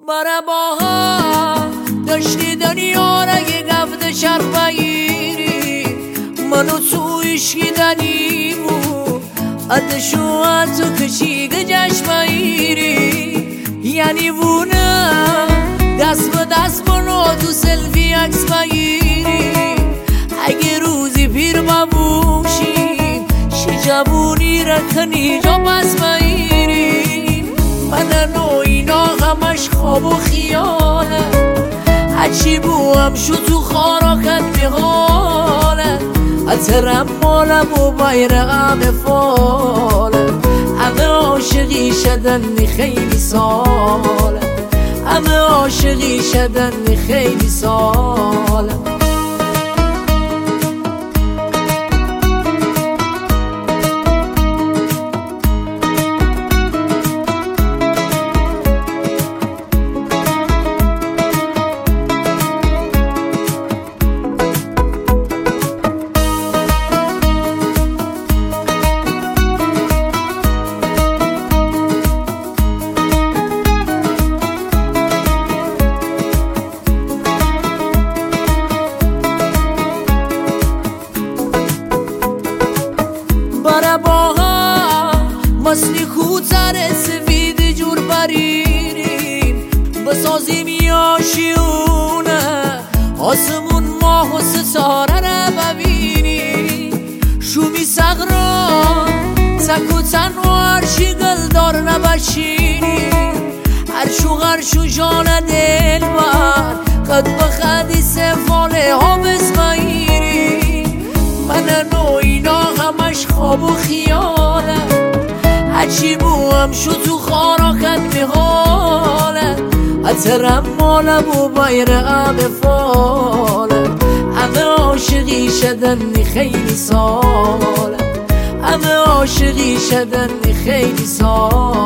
برا باها داشتی دنیا را یه گفت شرق بگیری منو تویش گیدنی بود اتشو اتو کشیگه جشن بگیری یعنی وونه دست به دست منو تو سلفی عکس بگیری اگه روزی پیر ببوشی شی جوونی را کنی جا بس بگیری من اینا همش خواب و خیاله هرچی بوام شو تو خاراکت میحاله اترم مالم و بیرقم فاله همه عاشقی شدن خیلی ساله همه عاشقی شدن خیلی ساله برا باها مثل کوتر سفید جور بریریم بسازیم یاشیونه آسمون ماه و ستاره را ببینیم شومی سغران تک و تنها هرچی گلدار نبشینیم هرشو جان دل بر قد بخدی سفاله ها بزمایریم من اینا همش خواب و خیاله هرچی بوام شو تو خاراکت میحاله اترم مالم و بیرقم فاله همه عاشقی شدن خیلی ساله همه عاشقی شدن خیلی ساله